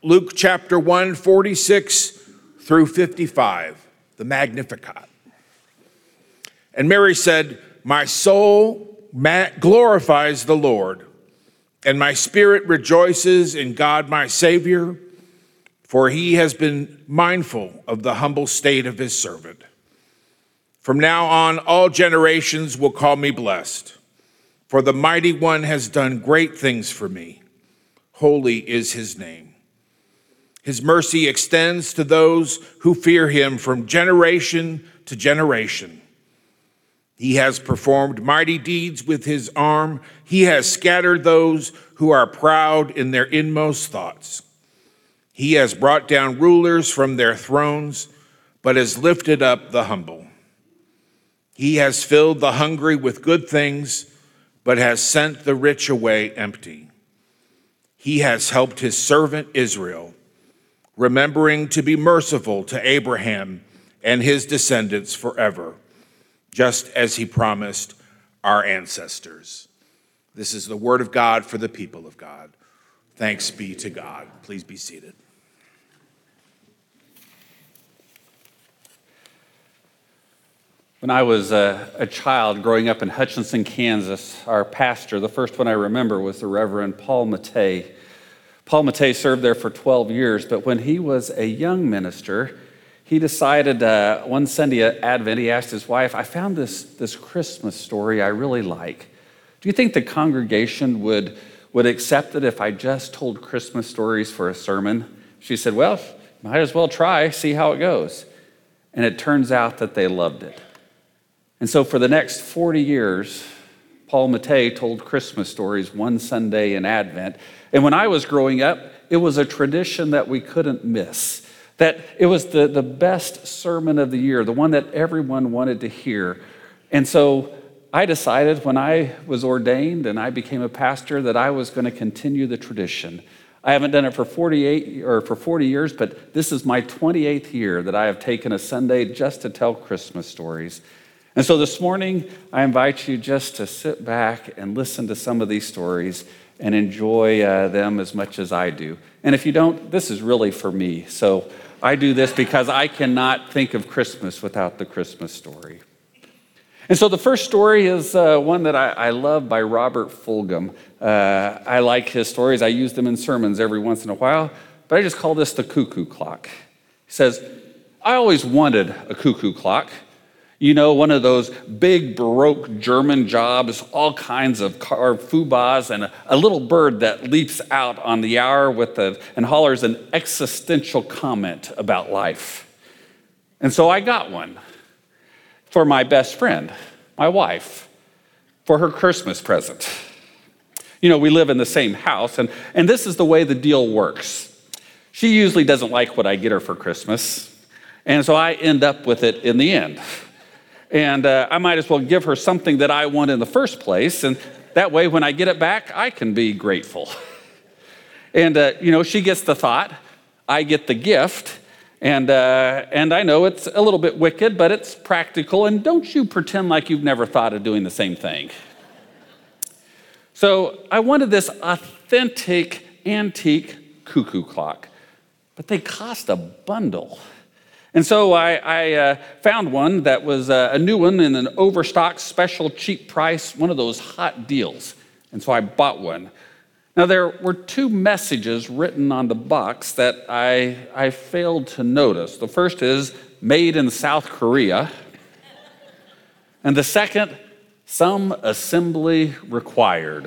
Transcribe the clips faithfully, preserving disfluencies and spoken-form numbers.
Luke chapter one, forty-six through fifty-five, the Magnificat. And Mary said, "My soul glorifies the Lord, and my spirit rejoices in God my Savior, for he has been mindful of the humble state of his servant. From now on, all generations will call me blessed, for the Mighty One has done great things for me. Holy is his name. His mercy extends to those who fear him from generation to generation. He has performed mighty deeds with his arm. He has scattered those who are proud in their inmost thoughts. He has brought down rulers from their thrones, but has lifted up the humble. He has filled the hungry with good things, but has sent the rich away empty. He has helped his servant Israel, remembering to be merciful to Abraham and his descendants forever, just as he promised our ancestors." This is the word of God for the people of God. Thanks be to God. Please be seated. When I was a, a child growing up in Hutchinson, Kansas, our pastor, the first one I remember, was the Reverend Paul Mattei. Paul Mattei served there for twelve years, but when he was a young minister, he decided uh, one Sunday at Advent, he asked his wife, "I found this, this Christmas story I really like. Do you think the congregation would, would accept it if I just told Christmas stories for a sermon?" She said, "Well, might as well try, see how it goes." And it turns out that they loved it. And so for the next forty years, Paul Mattei told Christmas stories one Sunday in Advent. And when I was growing up, it was a tradition that we couldn't miss. That it was the, the best sermon of the year, the one that everyone wanted to hear. And so I decided when I was ordained and I became a pastor that I was going to continue the tradition. I haven't done it for forty-eight or for forty years, but this is my twenty-eighth year that I have taken a Sunday just to tell Christmas stories. And so this morning, I invite you just to sit back and listen to some of these stories and enjoy uh, them as much as I do. And if you don't, this is really for me. So I do this because I cannot think of Christmas without the Christmas story. And so the first story is uh, one that I, I love by Robert Fulghum. Uh, I like his stories. I use them in sermons every once in a while, but I just call this the cuckoo clock. He says, "I always wanted a cuckoo clock. You know, one of those big Baroque German jobs, all kinds of carved foobahs, and a, a little bird that leaps out on the hour with the, and hollers an existential comment about life. And so I got one for my best friend, my wife, for her Christmas present. You know, we live in the same house, and, and this is the way the deal works. She usually doesn't like what I get her for Christmas, and so I end up with it in the end. And uh, I might as well give her something that I want in the first place. And that way, when I get it back, I can be grateful. And, uh, you know, she gets the thought, I get the gift. And, uh, and I know it's a little bit wicked, but it's practical. And don't you pretend like you've never thought of doing the same thing. So I wanted this authentic, antique cuckoo clock. But they cost a bundle. And so I, I uh, found one that was uh, a new one in an overstock, special, cheap price, one of those hot deals. And so I bought one. Now, there were two messages written on the box that I, I failed to notice. The first is, made in South Korea. And the second, some assembly required.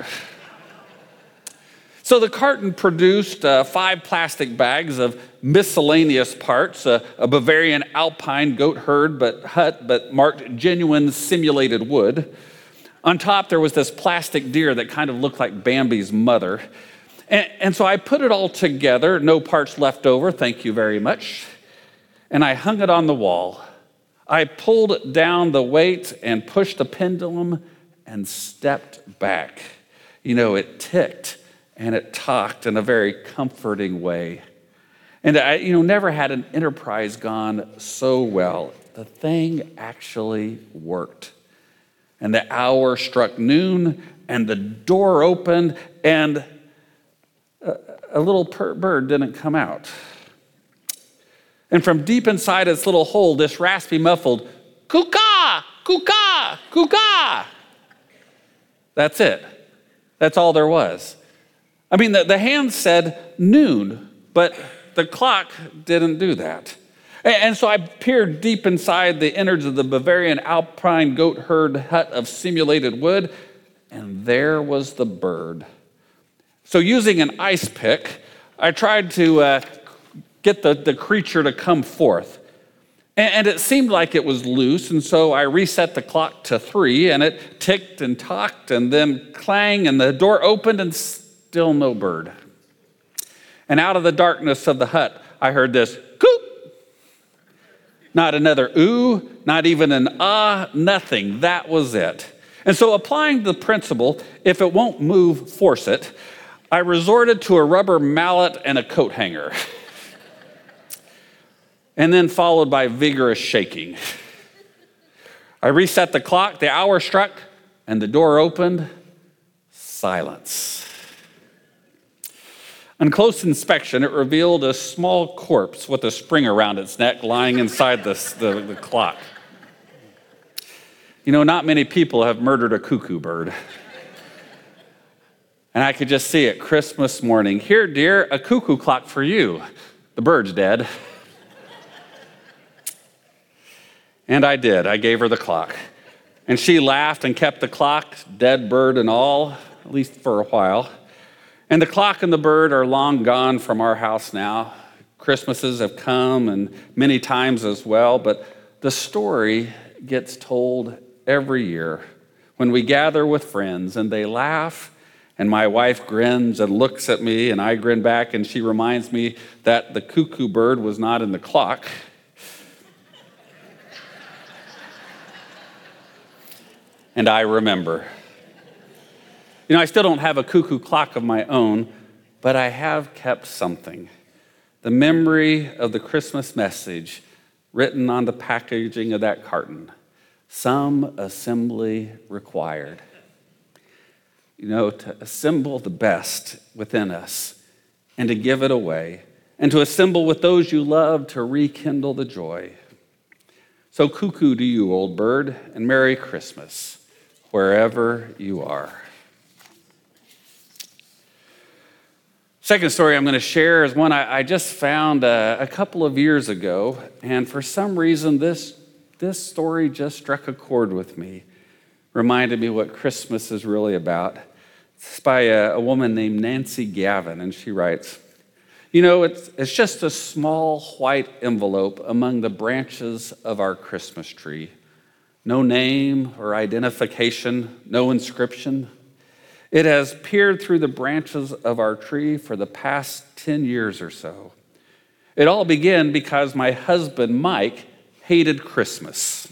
So the carton produced uh, five plastic bags of miscellaneous parts, uh, a Bavarian alpine goat herd, but hut, but marked genuine simulated wood. On top, there was this plastic deer that kind of looked like Bambi's mother. And, and so I put it all together, no parts left over, thank you very much. And I hung it on the wall. I pulled down the weight and pushed the pendulum and stepped back. You know, it ticked. And it talked in a very comforting way. And I, you know, never had an enterprise gone so well. The thing actually worked. And the hour struck noon, and the door opened, and a, a little per- bird didn't come out. And from deep inside its little hole, this raspy, muffled, "Cuckah, cuckah, cuckah." That's it. That's all there was. I mean, the, the hand said noon, but the clock didn't do that. And, and so I peered deep inside the innards of the Bavarian alpine goat herd hut of simulated wood, and there was the bird. So using an ice pick, I tried to uh, get the, the creature to come forth. And, and it seemed like it was loose, and so I reset the clock to three, and it ticked and talked, and then clang, and the door opened, and still no bird. And out of the darkness of the hut, I heard this, "Coop." Not another ooh, not even an ah, nothing. That was it. And so applying the principle, if it won't move, force it, I resorted to a rubber mallet and a coat hanger. And then followed by vigorous shaking. I reset the clock, the hour struck, and the door opened. Silence. On close inspection, it revealed a small corpse with a spring around its neck lying inside the, the, the clock. You know, not many people have murdered a cuckoo bird. And I could just see it Christmas morning. "Here, dear, a cuckoo clock for you. The bird's dead." And I did. I gave her the clock. And she laughed and kept the clock, dead bird and all, at least for a while. And the clock and the bird are long gone from our house now. Christmases have come and many times as well, but the story gets told every year when we gather with friends and they laugh and my wife grins and looks at me and I grin back and she reminds me that the cuckoo bird was not in the clock. And I remember. You know, I still don't have a cuckoo clock of my own, but I have kept something. The memory of the Christmas message written on the packaging of that carton. Some assembly required. You know, to assemble the best within us and to give it away, and to assemble with those you love to rekindle the joy. So cuckoo to you, old bird, and Merry Christmas, wherever you are. Second story I'm going to share is one I, I just found uh, a couple of years ago, and for some reason this, this story just struck a chord with me, reminded me what Christmas is really about. It's by a, a woman named Nancy Gavin, and she writes, "You know, it's, it's just a small white envelope among the branches of our Christmas tree. No name or identification, no inscription. It has peered through the branches of our tree for the past ten years or so. It all began because my husband, Mike, hated Christmas.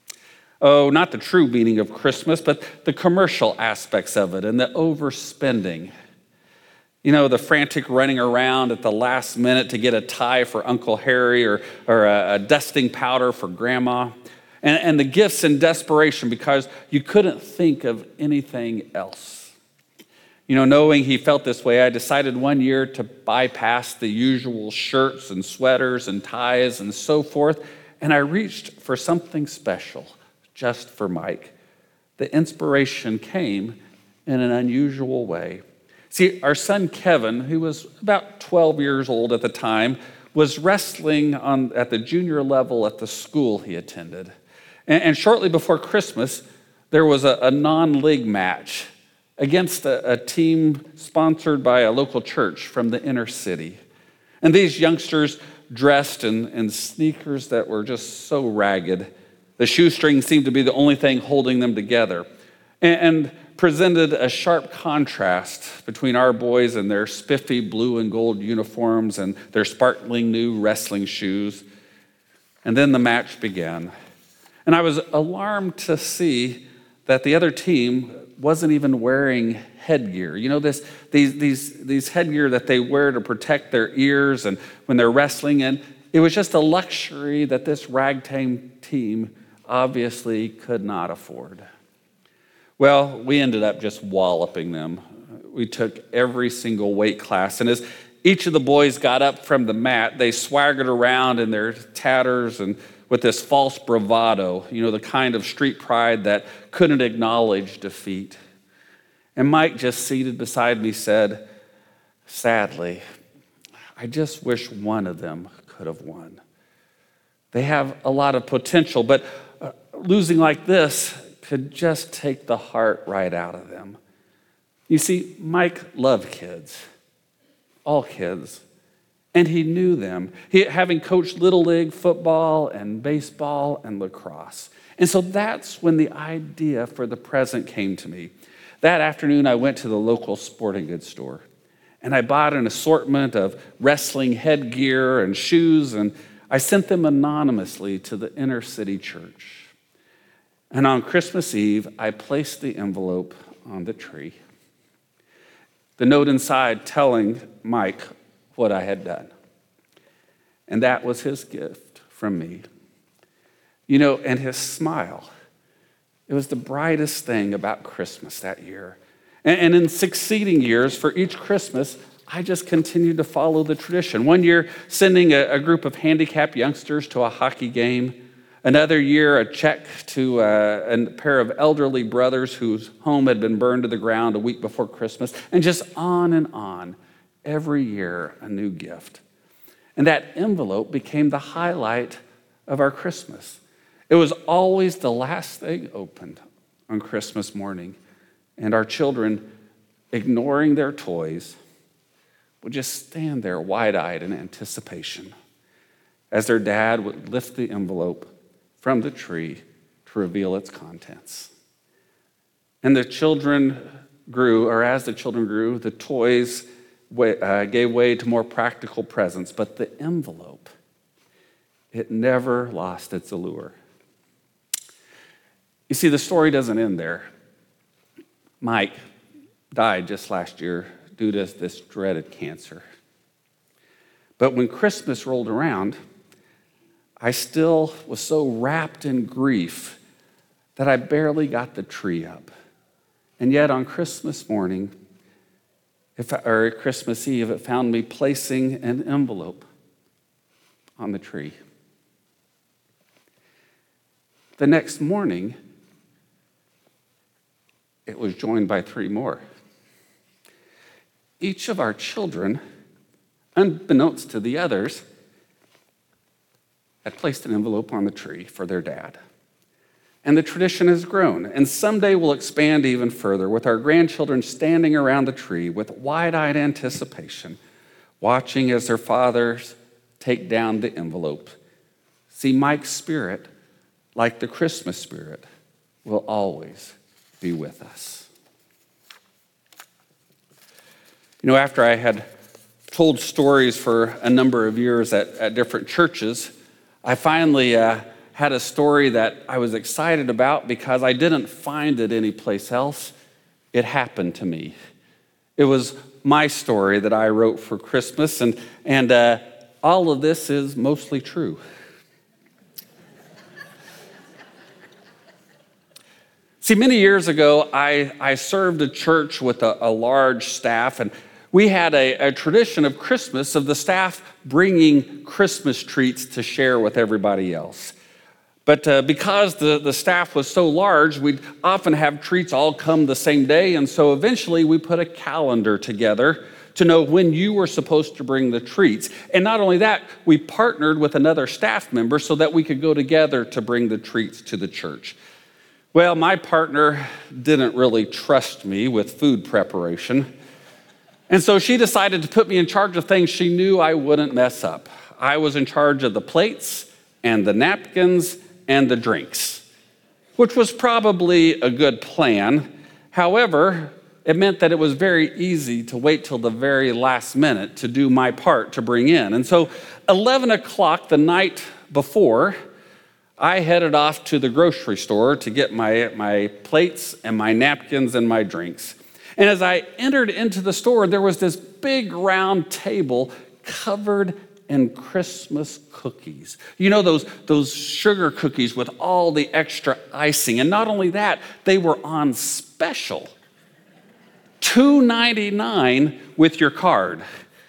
Oh, not the true meaning of Christmas, but the commercial aspects of it and the overspending. You know, the frantic running around at the last minute to get a tie for Uncle Harry or, or a, a dusting powder for Grandma. And, and the gifts in desperation because you couldn't think of anything else. You know, knowing he felt this way, I decided one year to bypass the usual shirts and sweaters and ties and so forth, and I reached for something special just for Mike. The inspiration came in an unusual way. See, our son Kevin, who was about twelve years old at the time, was wrestling on, at the junior level at the school he attended. And, and shortly before Christmas, there was a, a non-league match against a, a team sponsored by a local church from the inner city. And these youngsters dressed in, in sneakers that were just so ragged. The shoestring seemed to be the only thing holding them together, and, and presented a sharp contrast between our boys and their spiffy blue and gold uniforms and their sparkling new wrestling shoes. And then the match began. And I was alarmed to see that the other team wasn't even wearing headgear. You know, this these these these headgear that they wear to protect their ears and when they're wrestling, and it was just a luxury that this ragtag team obviously could not afford. Well, we ended up just walloping them. We took every single weight class, and as Each of the boys got up from the mat. They swaggered around in their tatters and with this false bravado, you know, the kind of street pride that couldn't acknowledge defeat. And Mike, just seated beside me, said, sadly, I just wish one of them could have won. They have a lot of potential, but uh, losing like this could just take the heart right out of them. You see, Mike loved kids, all kids, and he knew them, he, having coached Little League football and baseball and lacrosse. And so that's when the idea for the present came to me. That afternoon, I went to the local sporting goods store, and I bought an assortment of wrestling headgear and shoes, and I sent them anonymously to the inner city church. And on Christmas Eve, I placed the envelope on the tree. The note inside telling Mike what I had done. And that was his gift from me. You know, and his smile. It was the brightest thing about Christmas that year. And, and in succeeding years, for each Christmas, I just continued to follow the tradition. One year, sending a, a group of handicapped youngsters to a hockey game. Another year, a check to uh, a pair of elderly brothers whose home had been burned to the ground a week before Christmas. And just on and on. Every year, a new gift. And that envelope became the highlight of our Christmas. It was always the last thing opened on Christmas morning. And our children, ignoring their toys, would just stand there wide-eyed in anticipation as their dad would lift the envelope from the tree to reveal its contents. And the children grew, or as the children grew, the toys uh, gave way to more practical presents, but the envelope, it never lost its allure. You see, the story doesn't end there. Mike died just last year due to this dreaded cancer. But when Christmas rolled around, I still was so wrapped in grief that I barely got the tree up. And yet on Christmas morning, if, or Christmas Eve, it found me placing an envelope on the tree. The next morning, it was joined by three more. Each of our children, unbeknownst to the others, had placed an envelope on the tree for their dad. And the tradition has grown, and someday will expand even further with our grandchildren standing around the tree with wide-eyed anticipation, watching as their fathers take down the envelope. See, Mike's spirit, like the Christmas spirit, will always be with us. You know, after I had told stories for a number of years at, at different churches, I finally uh, had a story that I was excited about because I didn't find it anyplace else. It happened to me. It was my story that I wrote for Christmas, and, and uh, all of this is mostly true. See, many years ago, I, I served a church with a, a large staff, and we had a, a tradition of Christmas of the staff bringing Christmas treats to share with everybody else. But uh, because the, the staff was so large, we'd often have treats all come the same day, and so eventually we put a calendar together to know when you were supposed to bring the treats. And not only that, we partnered with another staff member so that we could go together to bring the treats to the church. Well, my partner didn't really trust me with food preparation. And so she decided to put me in charge of things she knew I wouldn't mess up. I was in charge of the plates and the napkins and the drinks, which was probably a good plan. However, it meant that it was very easy to wait till the very last minute to do my part to bring in. And so eleven o'clock the night before, I headed off to the grocery store to get my, my plates and my napkins and my drinks. And as I entered into the store, there was this big round table covered in Christmas cookies. You know, those, those sugar cookies with all the extra icing. And not only that, they were on special. two ninety-nine with your card.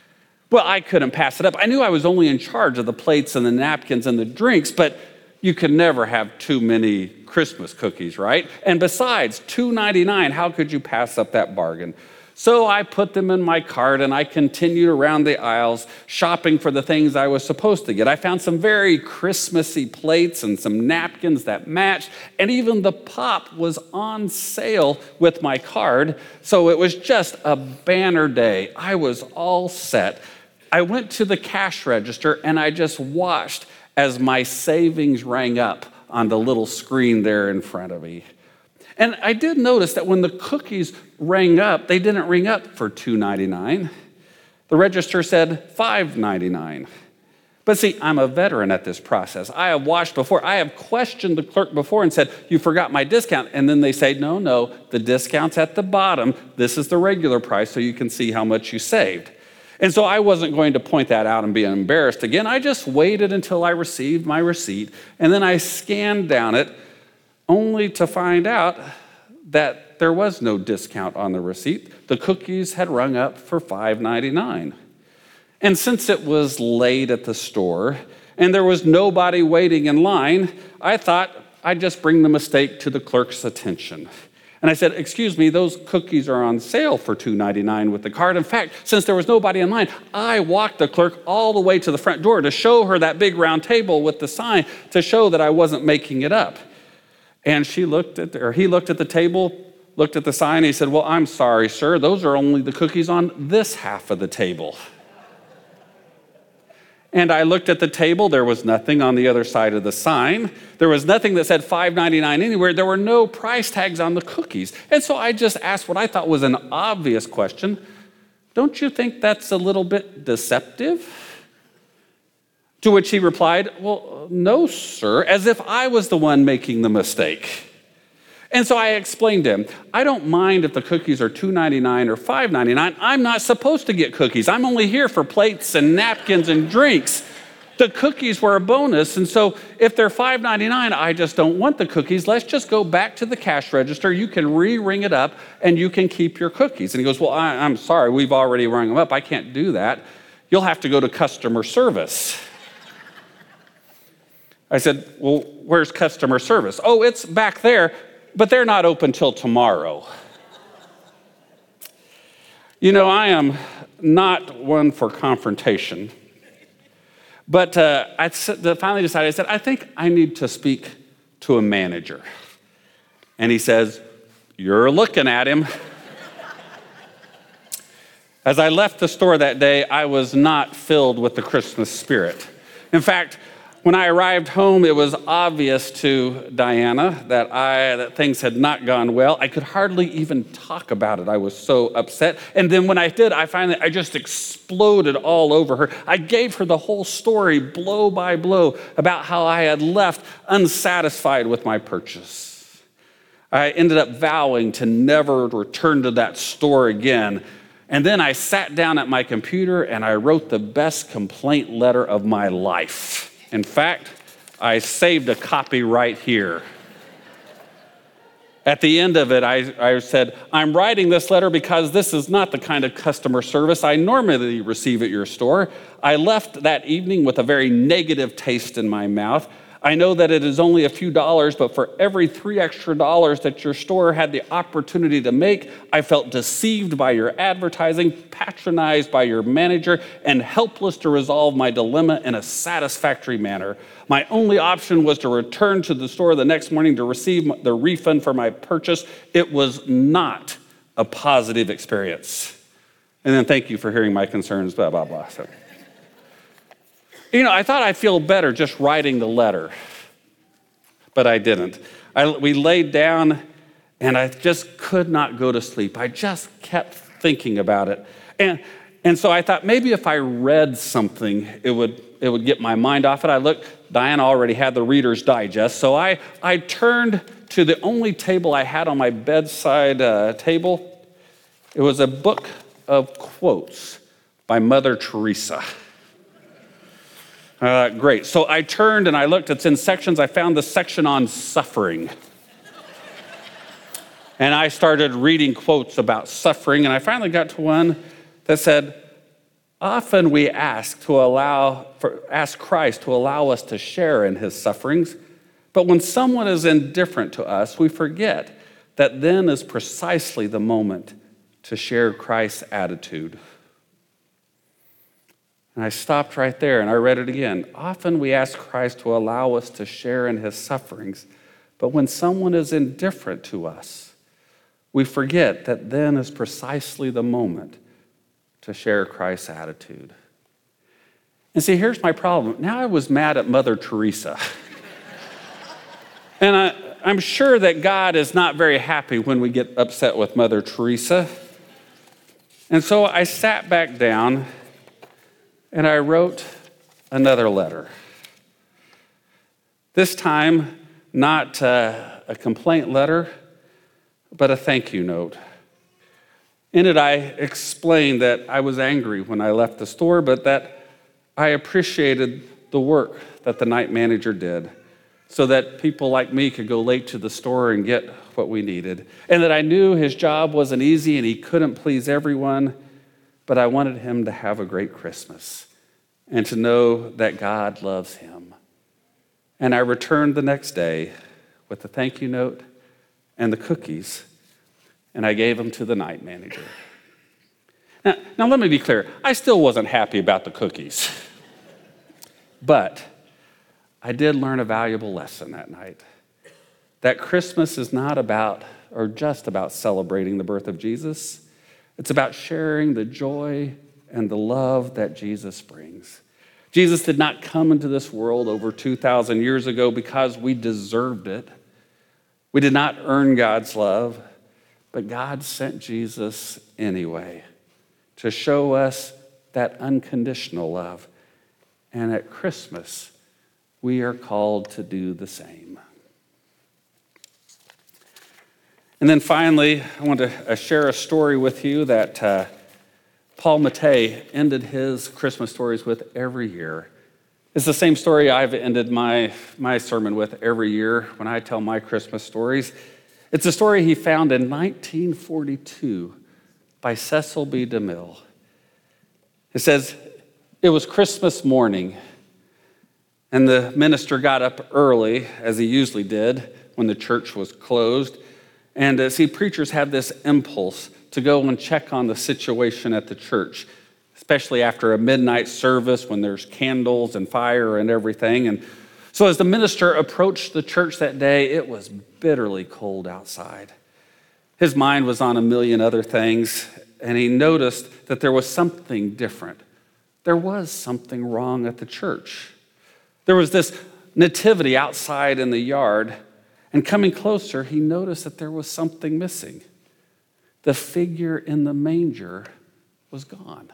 Well, I couldn't pass it up. I knew I was only in charge of the plates and the napkins and the drinks, but you could never have too many Christmas cookies, right? And besides, two ninety-nine, how could you pass up that bargain? So I put them in my cart and I continued around the aisles shopping for the things I was supposed to get. I found some very Christmassy plates and some napkins that matched, and even the pop was on sale with my card. So it was just a banner day. I was all set. I went to the cash register and I just watched as my savings rang up on the little screen there in front of me. And I did notice that when the cookies rang up, they didn't ring up for two ninety-nine. The register said five ninety-nine. But see, I'm a veteran at this process. I have watched before. I have questioned the clerk before and said, you forgot my discount. And then they say, no, no, the discount's at the bottom. This is the regular price so you can see how much you saved. And so I wasn't going to point that out and be embarrassed again. I just waited until I received my receipt, and then I scanned down it, only to find out that there was no discount on the receipt. The cookies had rung up for five ninety-nine. And since it was late at the store and there was nobody waiting in line, I thought I'd just bring the mistake to the clerk's attention. And I said, excuse me, those cookies are on sale for two ninety-nine with the card. In fact, since there was nobody in line, I walked the clerk all the way to the front door to show her that big round table with the sign to show that I wasn't making it up. And she looked at, the, or he looked at the table, looked at the sign, and he said, well, I'm sorry, sir, those are only the cookies on this half of the table. And I looked at the table. There was nothing on the other side of the sign. There was nothing that said five ninety-nine anywhere. There were no price tags on the cookies. And so I just asked what I thought was an obvious question. Don't you think that's a little bit deceptive? To which he replied, well, no, sir, as if I was the one making the mistake. And so I explained to him, I don't mind if the cookies are two ninety-nine or five ninety-nine. I'm not supposed to get cookies. I'm only here for plates and napkins and drinks. The cookies were a bonus, and so if they're five ninety-nine, I just don't want the cookies. Let's just go back to the cash register. You can re-ring it up, and you can keep your cookies. And he goes, well, I, I'm sorry, we've already rung them up. I can't do that. You'll have to go to customer service. I said, well, where's customer service? Oh, it's back there, but they're not open till tomorrow. You know, I am not one for confrontation, but uh, I finally decided, I said, I think I need to speak to a manager. And he says, you're looking at him. As I left the store that day, I was not filled with the Christmas spirit. In fact, when I arrived home, it was obvious to Diana that I that things had not gone well. I could hardly even talk about it. I was so upset. And then when I did, I finally, I just exploded all over her. I gave her the whole story, blow by blow, about how I had left unsatisfied with my purchase. I ended up vowing to never return to that store again. And then I sat down at my computer and I wrote the best complaint letter of my life. In fact, I saved a copy right here. At the end of it, I, I said, I'm writing this letter because this is not the kind of customer service I normally receive at your store. I left that evening with a very negative taste in my mouth. I know that it is only a few dollars, but for every three extra dollars that your store had the opportunity to make, I felt deceived by your advertising, patronized by your manager, and helpless to resolve my dilemma in a satisfactory manner. My only option was to return to the store the next morning to receive the refund for my purchase. It was not a positive experience. And then thank you for hearing my concerns, blah, blah, blah. So. You know, I thought I'd feel better just writing the letter, but I didn't. I, we laid down, and I just could not go to sleep. I just kept thinking about it. And, and so I thought maybe if I read something, it would, it would get my mind off it. I looked, Diana already had the Reader's Digest, so I, I turned to the only table I had on my bedside uh, table. It was a book of quotes by Mother Teresa. Uh, great. So I turned and I looked. It's in sections. I found the section on suffering. And I started reading quotes about suffering. And I finally got to one that said, Often we ask to allow, for, ask Christ to allow us to share in his sufferings, but when someone is indifferent to us, we forget that then is precisely the moment to share Christ's attitude. And I stopped right there and I read it again. Often we ask Christ to allow us to share in his sufferings, but when someone is indifferent to us, we forget that then is precisely the moment to share Christ's attitude. And see, here's my problem. Now I was mad at Mother Teresa. and I, I'm sure that God is not very happy when we get upset with Mother Teresa. And so I sat back down and I wrote another letter. This time, not uh, a complaint letter, but a thank you note. In it, I explained that I was angry when I left the store, but that I appreciated the work that the night manager did so that people like me could go late to the store and get what we needed. And that I knew his job wasn't easy and he couldn't please everyone, but I wanted him to have a great Christmas and to know that God loves him. And I returned the next day with the thank you note and the cookies, and I gave them to the night manager. Now, now let me be clear. I still wasn't happy about the cookies, but I did learn a valuable lesson that night, that Christmas is not about or just about celebrating the birth of Jesus. It's about sharing the joy and the love that Jesus brings. Jesus did not come into this world over two thousand years ago because we deserved it. We did not earn God's love, but God sent Jesus anyway to show us that unconditional love. And at Christmas, we are called to do the same. And then finally, I want to share a story with you that uh, Paul Mattei ended his Christmas stories with every year. It's the same story I've ended my, my sermon with every year when I tell my Christmas stories. It's a story he found in nineteen forty-two by Cecil B. DeMille. It says, it was Christmas morning, and the minister got up early, as he usually did when the church was closed. And uh, see, preachers have this impulse to go and check on the situation at the church, especially after a midnight service when there's candles and fire and everything. And so as the minister approached the church that day, it was bitterly cold outside. His mind was on a million other things, and he noticed that there was something different. There was something wrong at the church. There was this nativity outside in the yard, and coming closer, he noticed that there was something missing. The figure in the manger was gone.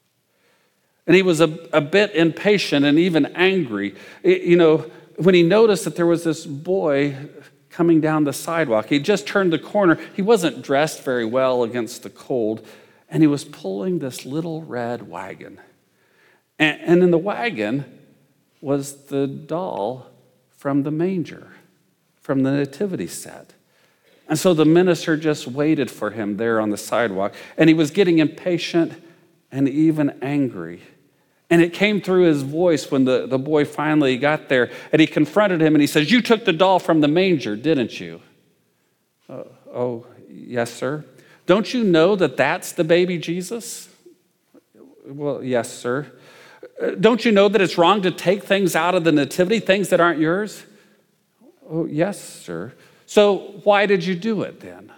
And he was a, a bit impatient and even angry. It, you know, when he noticed that there was this boy coming down the sidewalk, he just turned the corner. He wasn't dressed very well against the cold, and he was pulling this little red wagon. And, and in the wagon was the doll from the manger, from the nativity set. And so the minister just waited for him there on the sidewalk, and he was getting impatient and even angry. And it came through his voice when the, the boy finally got there, and he confronted him and he says, "You took the doll from the manger, didn't you?" Uh, oh, yes, sir. "Don't you know that that's the baby Jesus?" "Well, yes, sir." Uh, "Don't you know that it's wrong to take things out of the nativity, things that aren't yours?" "Oh, yes, sir." "So why did you do it then?"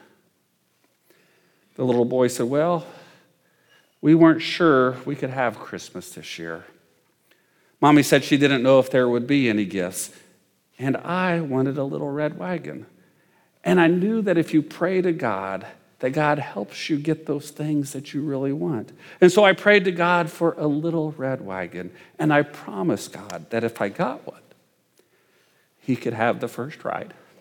The little boy said, "Well, we weren't sure we could have Christmas this year. Mommy said she didn't know if there would be any gifts, and I wanted a little red wagon. And I knew that if you pray to God, that God helps you get those things that you really want. And so I prayed to God for a little red wagon, and I promised God that if I got one, he could have the first ride."